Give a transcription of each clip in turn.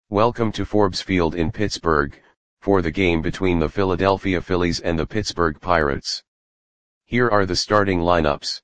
Welcome to Forbes Field in Pittsburgh, for the game between the Philadelphia Phillies and the Pittsburgh Pirates. Here are the starting lineups.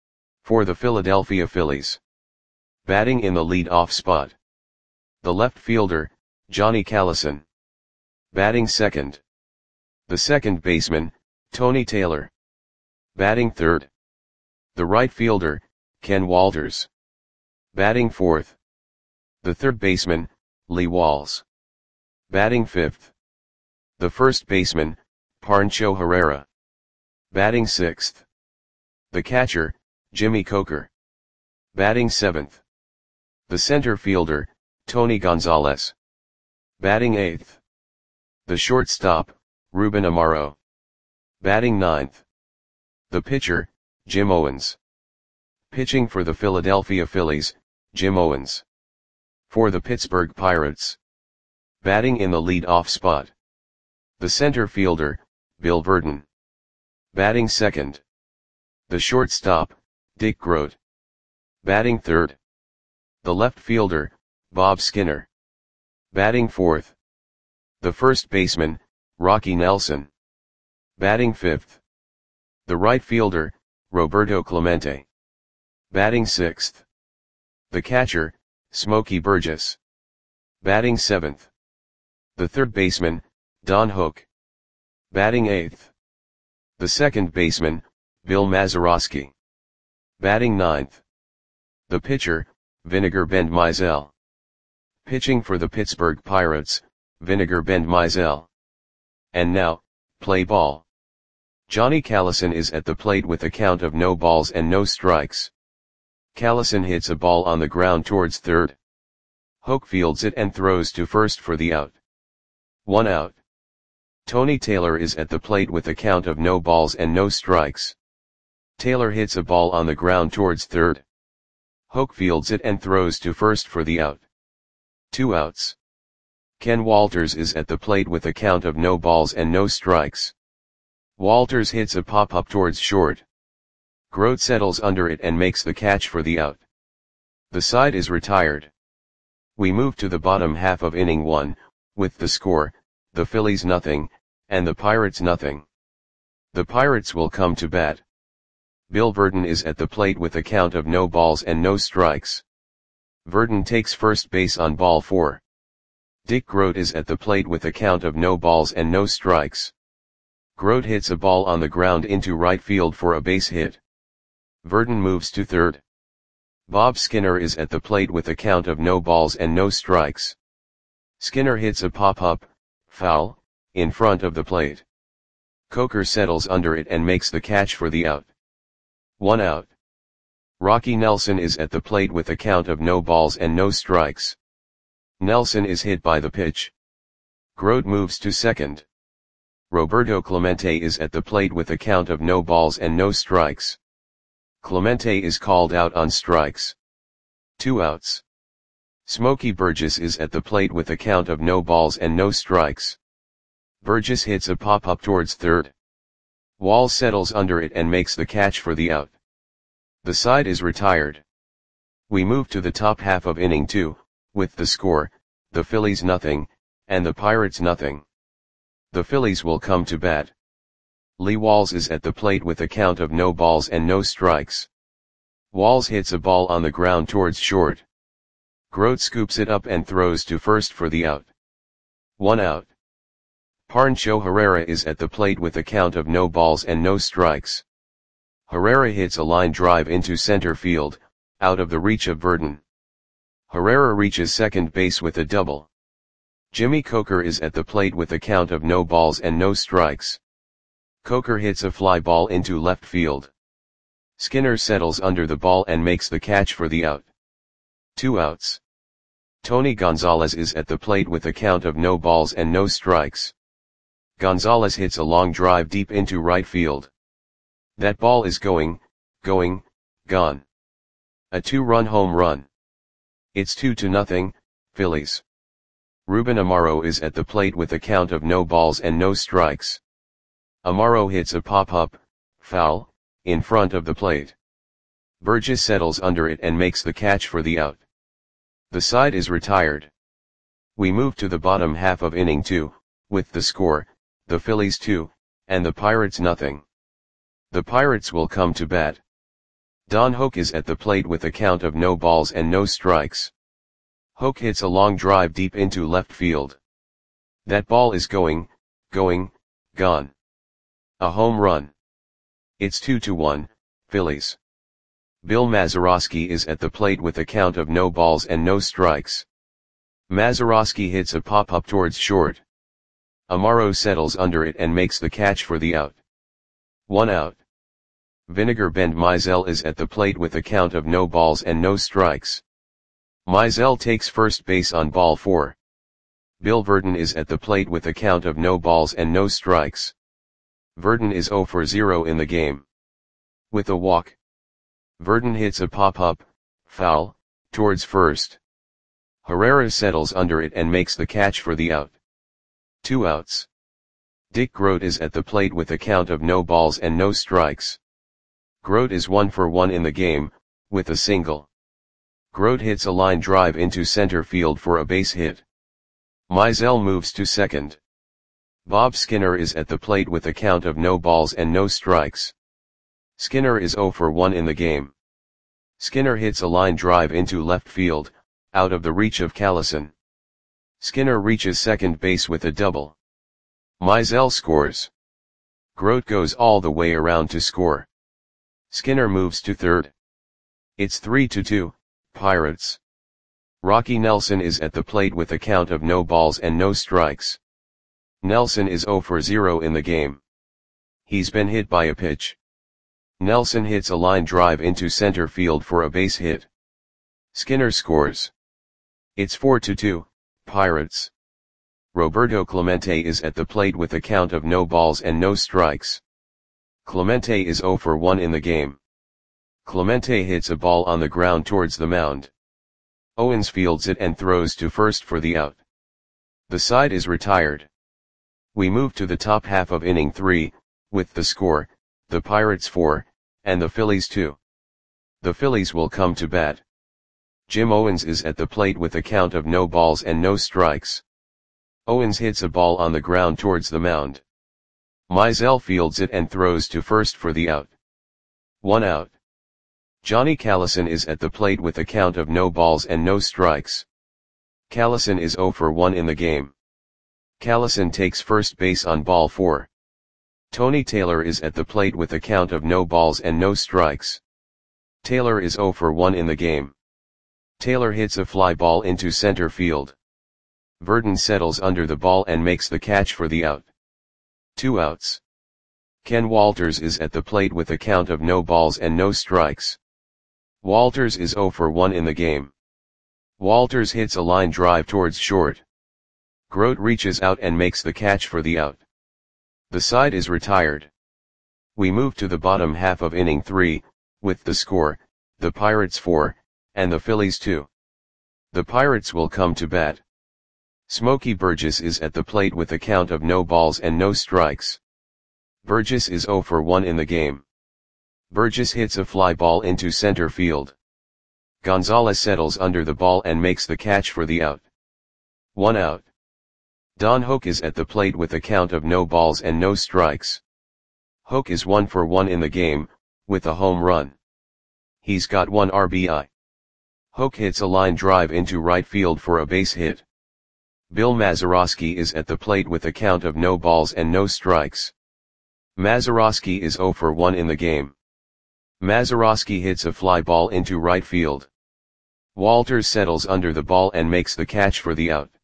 For the Philadelphia Phillies. Batting in the lead-off spot. The left fielder, Johnny Callison. Batting second. The second baseman, Tony Taylor. Batting third. The right fielder, Ken Walters. Batting fourth. The third baseman, Lee Walls. Batting fifth. The first baseman, Pancho Herrera. Batting sixth. The catcher, Jimmy Coker. Batting seventh. The center fielder, Tony Gonzalez. Batting eighth. The shortstop, Ruben Amaro. Batting ninth. The pitcher, Jim Owens. Pitching for the Philadelphia Phillies, Jim Owens. For the Pittsburgh Pirates. Batting in the lead-off spot. The center fielder, Bill Virdon. Batting second. The shortstop, Dick Groat. Batting third. The left fielder, Bob Skinner. Batting fourth. The first baseman, Rocky Nelson. Batting fifth. The right fielder, Roberto Clemente. Batting sixth. The catcher, Smokey Burgess. Batting seventh. The third baseman, Don Hook. Batting eighth. The second baseman, Bill Mazeroski. Batting ninth. The pitcher, Vinegar Bend Mizell. Pitching for the Pittsburgh Pirates, Vinegar Bend Mizell. And now, play ball. Johnny Callison is at the plate with a count of no balls and no strikes. Callison hits a ball on the ground towards third. Hook fields it and throws to first for the out. 1 out. Tony Taylor is at the plate with a count of no balls and no strikes. Taylor hits a ball on the ground towards third. Hook fields it and throws to first for the out. 2 outs. Ken Walters is at the plate with a count of no balls and no strikes. Walters hits a pop-up towards short. Groat settles under it and makes the catch for the out. The side is retired. We move to the bottom half of inning 1, with the score, the Phillies nothing, and the Pirates nothing. The Pirates will come to bat. Bill Virdon is at the plate with a count of no balls and no strikes. Virdon takes first base on ball 4. Dick Groat is at the plate with a count of no balls and no strikes. Groat hits a ball on the ground into right field for a base hit. Virdon moves to third. Bob Skinner is at the plate with a count of no balls and no strikes. Skinner hits a pop-up, foul, in front of the plate. Coker settles under it and makes the catch for the out. 1 out. Rocky Nelson is at the plate with a count of no balls and no strikes. Nelson is hit by the pitch. Groat moves to second. Roberto Clemente is at the plate with a count of no balls and no strikes. Clemente is called out on strikes. 2 outs. Smokey Burgess is at the plate with a count of no balls and no strikes. Burgess hits a pop-up towards third. Walls settles under it and makes the catch for the out. The side is retired. We move to the top half of inning 2, with the score, the Phillies nothing, and the Pirates nothing. The Phillies will come to bat. Lee Walls is at the plate with a count of no balls and no strikes. Walls hits a ball on the ground towards short. Groat scoops it up and throws to first for the out. 1 out. Pancho Herrera is at the plate with a count of no balls and no strikes. Herrera hits a line drive into center field, out of the reach of Virdon. Herrera reaches second base with a double. Jimmy Coker is at the plate with a count of no balls and no strikes. Coker hits a fly ball into left field. Skinner settles under the ball and makes the catch for the out. 2 outs. Tony Gonzalez is at the plate with a count of no balls and no strikes. Gonzalez hits a long drive deep into right field. That ball is gone. A 2-run home run. It's 2-0, Phillies. Ruben Amaro is at the plate with a count of no balls and no strikes. Amaro hits a pop-up, foul, in front of the plate. Burgess settles under it and makes the catch for the out. The side is retired. We move to the bottom half of inning 2, with the score, the Phillies 2, and the Pirates nothing. The Pirates will come to bat. Don Hoak is at the plate with a count of no balls and no strikes. Hoak hits a long drive deep into left field. That ball is gone. A home run. It's 2-1, Phillies. Bill Mazeroski is at the plate with a count of no balls and no strikes. Mazeroski hits a pop-up towards short. Amaro settles under it and makes the catch for the out. 1 out. Vinegar Bend Mizell is at the plate with a count of no balls and no strikes. Mizell takes first base on ball 4. Bill Verdon is at the plate with a count of no balls and no strikes. Verdon is 0 for 0 in the game. With a walk, Verdon hits a pop-up, foul, towards first. Herrera settles under it and makes the catch for the out. 2 outs. Dick Groat is at the plate with a count of no balls and no strikes. Groat is 1 for 1 in the game, with a single. Groat hits a line drive into center field for a base hit. Mizell moves to second. Bob Skinner is at the plate with a count of no balls and no strikes. Skinner is 0 for 1 in the game. Skinner hits a line drive into left field, out of the reach of Callison. Skinner reaches second base with a double. Mizell scores. Groat goes all the way around to score. Skinner moves to third. It's 3-2, Pirates. Rocky Nelson is at the plate with a count of no balls and no strikes. Nelson is 0 for 0 in the game. He's been hit by a pitch. Nelson hits a line drive into center field for a base hit. Skinner scores. It's 4-2, Pirates. Roberto Clemente is at the plate with a count of no balls and no strikes. Clemente is 0 for 1 in the game. Clemente hits a ball on the ground towards the mound. Owens fields it and throws to first for the out. The side is retired. We move to the top half of inning 3, with the score, the Pirates 4, and the Phillies 2. The Phillies will come to bat. Jim Owens is at the plate with a count of no balls and no strikes. Owens hits a ball on the ground towards the mound. Mizell fields it and throws to first for the out. 1 out. Johnny Callison is at the plate with a count of no balls and no strikes. Callison is 0 for 1 in the game. Callison takes first base on ball 4. Tony Taylor is at the plate with a count of no balls and no strikes. Taylor is 0 for 1 in the game. Taylor hits a fly ball into center field. Verdon settles under the ball and makes the catch for the out. 2 outs. Ken Walters is at the plate with a count of no balls and no strikes. Walters is 0 for 1 in the game. Walters hits a line drive towards short. Groat reaches out and makes the catch for the out. The side is retired. We move to the bottom half of inning 3, with the score, the Pirates 4, and the Phillies 2. The Pirates will come to bat. Smokey Burgess is at the plate with a count of no balls and no strikes. Burgess is 0 for 1 in the game. Burgess hits a fly ball into center field. Gonzalez settles under the ball and makes the catch for the out. 1 out. Don Hoak is at the plate with a count of no balls and no strikes. Hoak is 1 for 1 in the game, with a home run. He's got 1 RBI. Hoak hits a line drive into right field for a base hit. Bill Mazeroski is at the plate with a count of no balls and no strikes. Mazeroski is 0 for 1 in the game. Mazeroski hits a fly ball into right field. Walters settles under the ball and makes the catch for the out.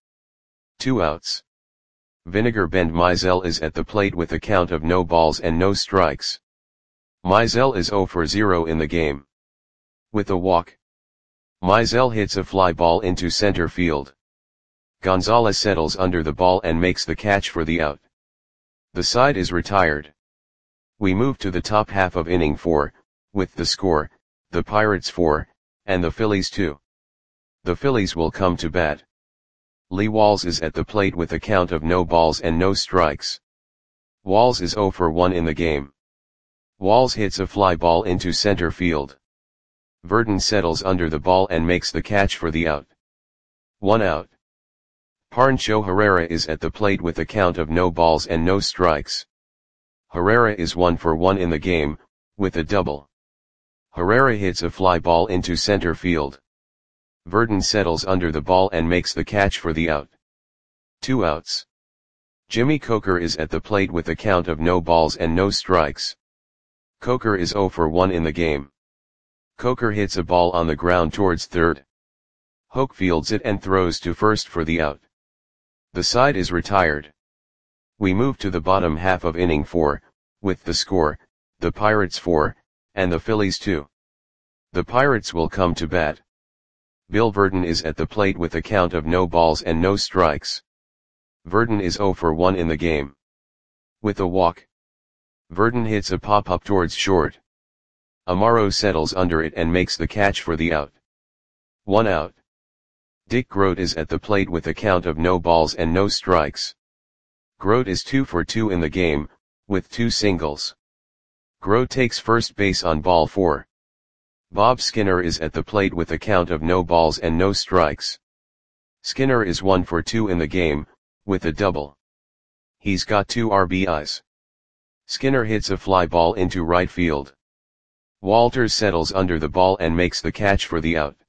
2 outs. Vinegar Bend Mizell is at the plate with a count of no balls and no strikes. Mizell is 0 for 0 in the game. With a walk, Mizell hits a fly ball into center field. Gonzalez settles under the ball and makes the catch for the out. The side is retired. We move to the top half of inning 4, with the score, the Pirates 4, and the Phillies 2. The Phillies will come to bat. Lee Walls is at the plate with a count of no balls and no strikes. Walls is 0 for 1 in the game. Walls hits a fly ball into center field. Verdon settles under the ball and makes the catch for the out. 1 out. Pancho Herrera is at the plate with a count of no balls and no strikes. Herrera is 1 for 1 in the game, with a double. Herrera hits a fly ball into center field. Verdon settles under the ball and makes the catch for the out. 2 outs. Jimmy Coker is at the plate with a count of no balls and no strikes. Coker is 0 for 1 in the game. Coker hits a ball on the ground towards third. Hoke fields it and throws to first for the out. The side is retired. We move to the bottom half of inning 4, with the score, the Pirates 4, and the Phillies 2. The Pirates will come to bat. Bill Verdon is at the plate with a count of no balls and no strikes. Verdon is 0 for 1 in the game. With a walk, Verdon hits a pop-up towards short. Amaro settles under it and makes the catch for the out. 1 out. Dick Groat is at the plate with a count of no balls and no strikes. Groat is 2 for 2 in the game, with 2 singles. Groat takes first base on ball 4. Bob Skinner is at the plate with a count of no balls and no strikes. Skinner is 1 for 2 in the game, with a double. He's got 2 RBIs. Skinner hits a fly ball into right field. Walters settles under the ball and makes the catch for the out.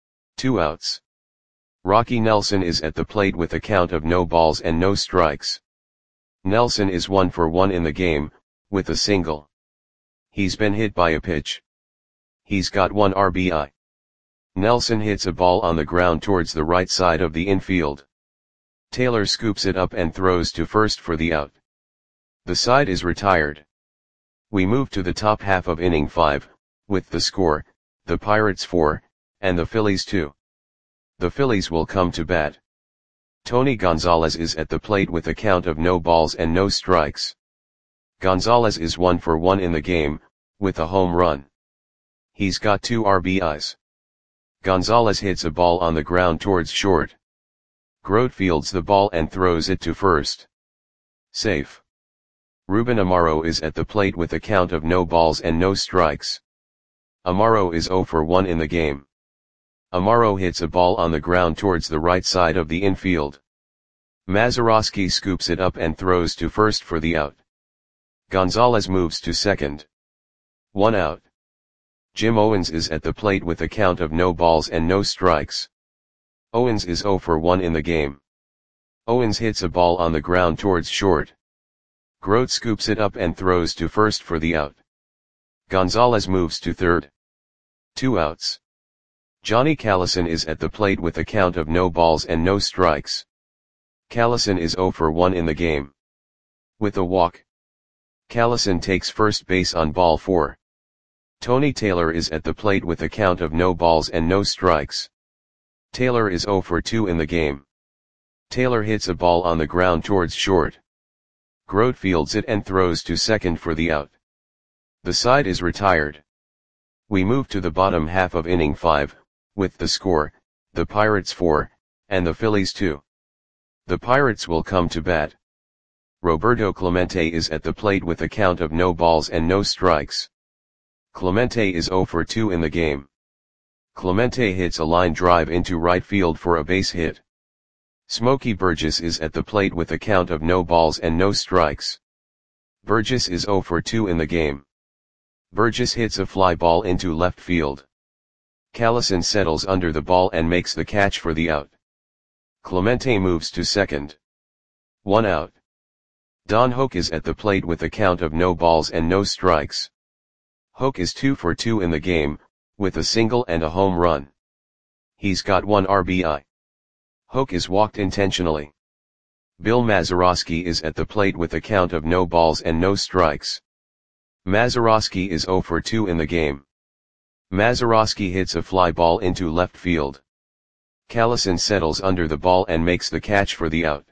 2 outs. Rocky Nelson is at the plate with a count of no balls and no strikes. Nelson is 1 for 1 in the game, with a single. He's been hit by a pitch. He's got 1 RBI. Nelson hits a ball on the ground towards the right side of the infield. Taylor scoops it up and throws to first for the out. The side is retired. We move to the top half of inning 5, with the score, the Pirates 4, and the Phillies 2. The Phillies will come to bat. Tony Gonzalez is at the plate with a count of no balls and no strikes. Gonzalez is 1 for 1 in the game, with a home run. He's got 2 RBIs. Gonzalez hits a ball on the ground towards short. Groat fields the ball and throws it to first. Safe. Ruben Amaro is at the plate with a count of no balls and no strikes. Amaro is 0 for 1 in the game. Amaro hits a ball on the ground towards the right side of the infield. Mazeroski scoops it up and throws to first for the out. Gonzalez moves to second. 1 out. Jim Owens is at the plate with a count of no balls and no strikes. Owens is 0 for 1 in the game. Owens hits a ball on the ground towards short. Groat scoops it up and throws to first for the out. Gonzalez moves to third. 2 outs. Johnny Callison is at the plate with a count of no balls and no strikes. Callison is 0 for 1 in the game. With a walk, Callison takes first base on ball 4. Tony Taylor is at the plate with a count of no balls and no strikes. Taylor is 0 for 2 in the game. Taylor hits a ball on the ground towards short. Groat fields it and throws to second for the out. The side is retired. We move to the bottom half of inning 5, with the score, the Pirates 4, and the Phillies 2. The Pirates will come to bat. Roberto Clemente is at the plate with a count of no balls and no strikes. Clemente is 0 for 2 in the game. Clemente hits a line drive into right field for a base hit. Smokey Burgess is at the plate with a count of no balls and no strikes. Burgess is 0 for 2 in the game. Burgess hits a fly ball into left field. Callison settles under the ball and makes the catch for the out. Clemente moves to second. 1 out. Don Hoke is at the plate with a count of no balls and no strikes. Hoke is 2 for 2 in the game, with a single and a home run. He's got 1 RBI. Hoke is walked intentionally. Bill Mazeroski is at the plate with a count of no balls and no strikes. Mazeroski is 0 for 2 in the game. Mazeroski hits a fly ball into left field. Callison settles under the ball and makes the catch for the out.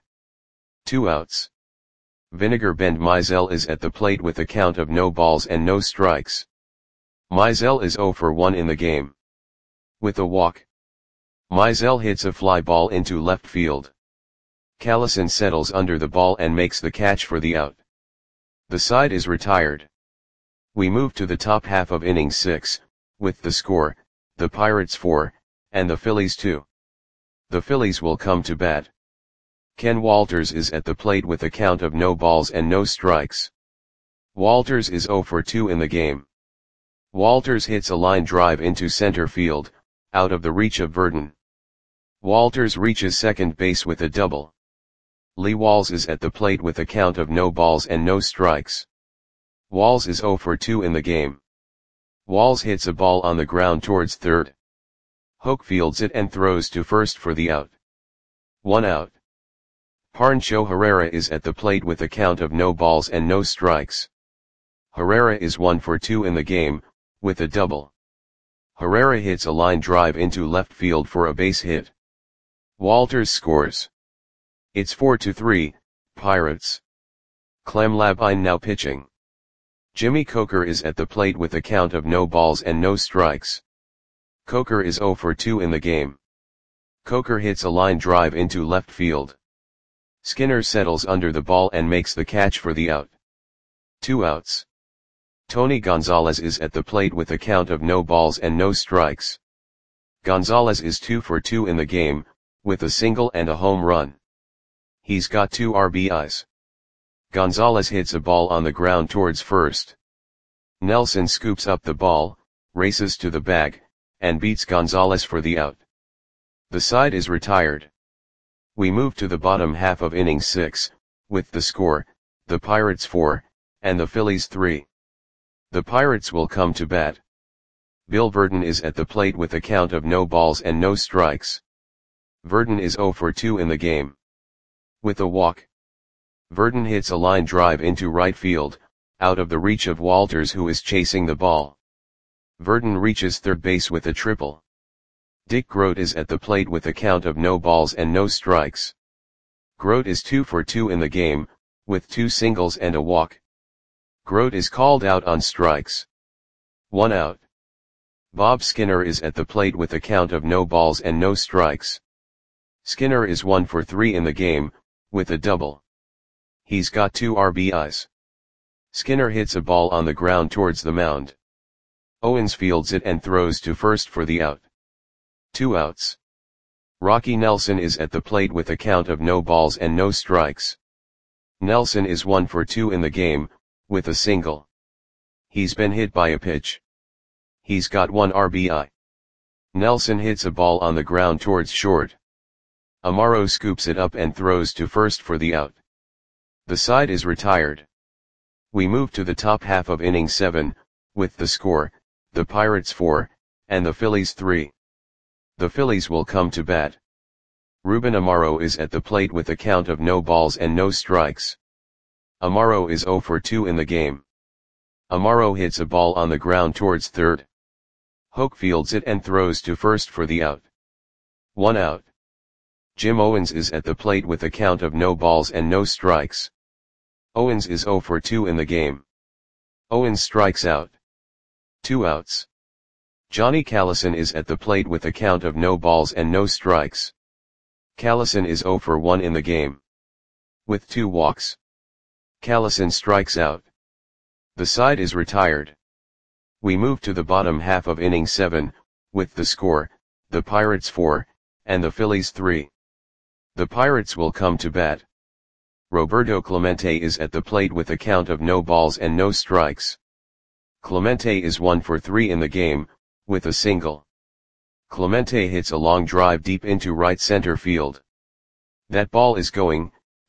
2 outs. Vinegar Bend Mizell is at the plate with a count of no balls and no strikes. Mizell is 0 for 1 in the game. With a walk, Mizell hits a fly ball into left field. Callison settles under the ball and makes the catch for the out. The side is retired. We move to the top half of inning 6, with the score, the Pirates 4, and the Phillies 2. The Phillies will come to bat. Ken Walters is at the plate with a count of no balls and no strikes. Walters is 0 for 2 in the game. Walters hits a line drive into center field, out of the reach of Verdon. Walters reaches second base with a double. Lee Walls is at the plate with a count of no balls and no strikes. Walls is 0 for 2 in the game. Walls hits a ball on the ground towards third. Hook fields it and throws to first for the out. 1 out. Pancho Herrera is at the plate with a count of no balls and no strikes. Herrera is 1 for 2 in the game, with a double. Herrera hits a line drive into left field for a base hit. Walters scores. It's 4-3, Pirates. Clem Labine now pitching. Jimmy Coker is at the plate with a count of no balls and no strikes. Coker is 0 for 2 in the game. Coker hits a line drive into left field. Skinner settles under the ball and makes the catch for the out. 2 outs. Tony Gonzalez is at the plate with a count of no balls and no strikes. Gonzalez is 2 for 2 in the game, with a single and a home run. He's got 2 RBIs. Gonzalez hits a ball on the ground towards first. Nelson scoops up the ball, races to the bag, and beats Gonzalez for the out. The side is retired. We move to the bottom half of inning 6, with the score, the Pirates 4, and the Phillies 3. The Pirates will come to bat. Bill Verdon is at the plate with a count of no balls and no strikes. Verdon is 0 for 2 in the game. With a walk. Verdon hits a line drive into right field, out of the reach of Walters who is chasing the ball. Verdon reaches third base with a triple. Dick Grote is at the plate with a count of no balls and no strikes. Grote is 2 for 2 in the game, with 2 singles and a walk. Grote is called out on strikes. 1 out. Bob Skinner is at the plate with a count of no balls and no strikes. Skinner is 1 for 3 in the game, with a double. He's got 2 RBIs. Skinner hits a ball on the ground towards the mound. Owens fields it and throws to first for the out. 2 outs. Rocky Nelson is at the plate with a count of no balls and no strikes. Nelson is 1 for 2 in the game, with a single. He's been hit by a pitch. He's got 1 RBI. Nelson hits a ball on the ground towards short. Amaro scoops it up and throws to first for the out. The side is retired. We move to the top half of inning 7, with the score, the Pirates 4, and the Phillies 3. The Phillies will come to bat. Ruben Amaro is at the plate with a count of no balls and no strikes. Amaro is 0 for 2 in the game. Amaro hits a ball on the ground towards third. Hook fields it and throws to first for the out. 1 out. Jim Owens is at the plate with a count of no balls and no strikes. Owens is 0 for 2 in the game. Owens strikes out. 2 outs. Johnny Callison is at the plate with a count of no balls and no strikes. Callison is 0 for 1 in the game. With 2 walks. Callison strikes out. The side is retired. We move to the bottom half of inning 7, with the score, the Pirates 4, and the Phillies 3. The Pirates will come to bat. Roberto Clemente is at the plate with a count of no balls and no strikes. Clemente is 1 for 3 in the game, with a single. Clemente hits a long drive deep into right center field. That ball is gone.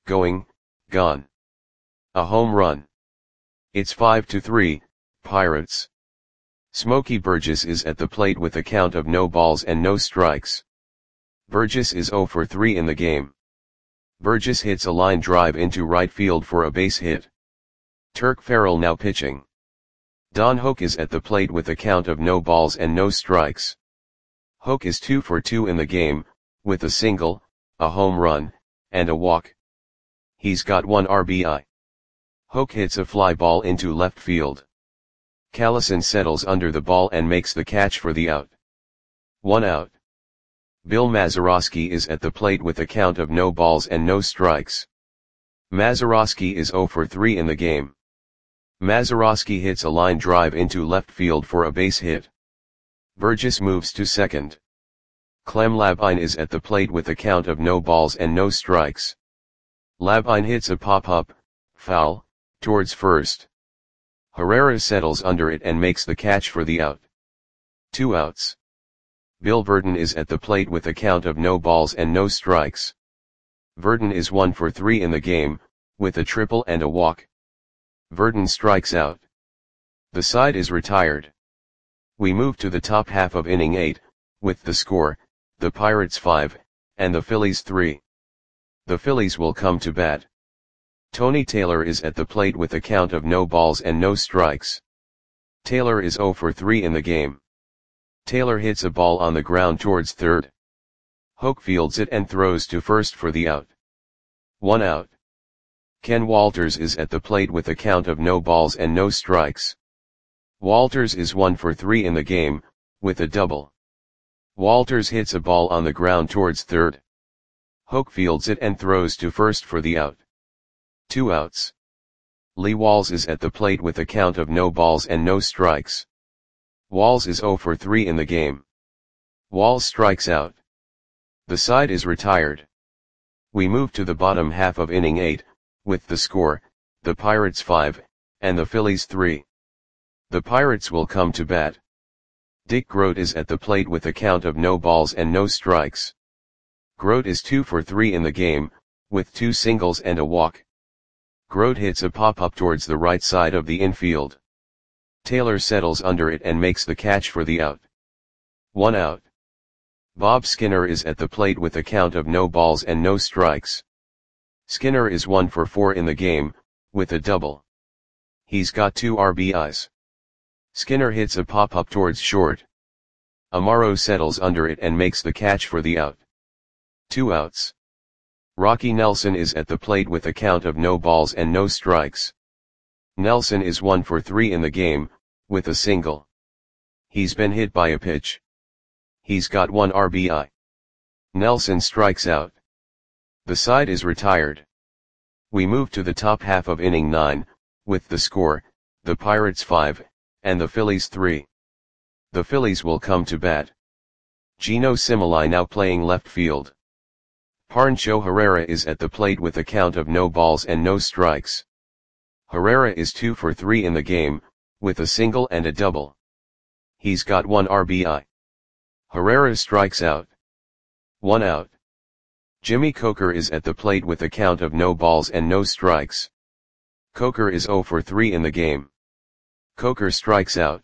A home run. It's 5-3, Pirates. Smokey Burgess is at the plate with a count of no balls and no strikes. Burgess is 0 for 3 in the game. Burgess hits a line drive into right field for a base hit. Turk Farrell now pitching. Don Hook is at the plate with a count of no balls and no strikes. Hook is 2 for 2 in the game, with a single, a home run, and a walk. He's got 1 RBI. Hook hits a fly ball into left field. Callison settles under the ball and makes the catch for the out. 1 out. Bill Mazeroski is at the plate with a count of no balls and no strikes. Mazeroski is 0 for 3 in the game. Mazeroski hits a line drive into left field for a base hit. Burgess moves to second. Clem Labine is at the plate with a count of no balls and no strikes. Labine hits a pop-up, foul, towards first. Herrera settles under it and makes the catch for the out. 2 outs. Bill Verdon is at the plate with a count of no balls and no strikes. Verdon is 1 for 3 in the game, with a triple and a walk. Verdon strikes out. The side is retired. We move to the top half of inning 8, with the score, the Pirates 5, and the Phillies 3. The Phillies will come to bat. Tony Taylor is at the plate with a count of no balls and no strikes. Taylor is 0 for 3 in the game. Taylor hits a ball on the ground towards third. Hoke fields it and throws to first for the out. 1 out. Ken Walters is at the plate with a count of no balls and no strikes. Walters is 1 for 3 in the game, with a double. Walters hits a ball on the ground towards third. Hoke fields it and throws to first for the out. 2 outs. Lee Walls is at the plate with a count of no balls and no strikes. Walls is 0 for 3 in the game. Walls strikes out. The side is retired. We move to the bottom half of inning 8, with the score, the Pirates 5, and the Phillies 3. The Pirates will come to bat. Dick Groat is at the plate with a count of no balls and no strikes. Groat is 2 for 3 in the game, with 2 singles and a walk. Groat hits a pop-up towards the right side of the infield. Taylor settles under it and makes the catch for the out. 1 out. Bob Skinner is at the plate with a count of no balls and no strikes. Skinner is 1 for 4 in the game, with a double. He's got 2 RBIs. Skinner hits a pop-up towards short. Amaro settles under it and makes the catch for the out. 2 outs. Rocky Nelson is at the plate with a count of no balls and no strikes. Nelson is 1 for 3 in the game, with a single. He's been hit by a pitch. He's got 1 RBI. Nelson strikes out. The side is retired. We move to the top half of inning 9, with the score, the Pirates 5, and the Phillies 3. The Phillies will come to bat. Gino Cimoli now playing left field. Pancho Herrera is at the plate with a count of no balls and no strikes. Herrera is 2 for 3 in the game, with a single and a double. He's got 1 RBI. Herrera strikes out. 1 out. Jimmy Coker is at the plate with a count of no balls and no strikes. Coker is 0 for 3 in the game. Coker strikes out.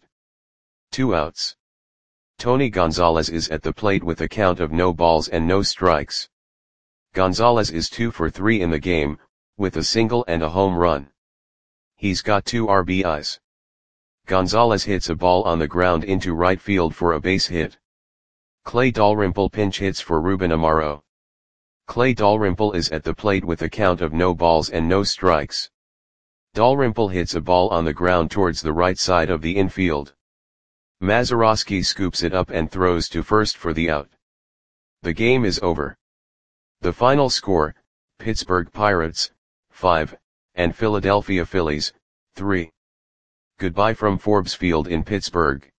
2 outs. Tony Gonzalez is at the plate with a count of no balls and no strikes. Gonzalez is 2 for 3 in the game, with a single and a home run. He's got 2 RBIs. Gonzalez hits a ball on the ground into right field for a base hit. Clay Dalrymple pinch hits for Ruben Amaro. Clay Dalrymple is at the plate with a count of no balls and no strikes. Dalrymple hits a ball on the ground towards the right side of the infield. Mazeroski scoops it up and throws to first for the out. The game is over. The final score, Pittsburgh Pirates, 5, and Philadelphia Phillies, 3. Goodbye from Forbes Field in Pittsburgh.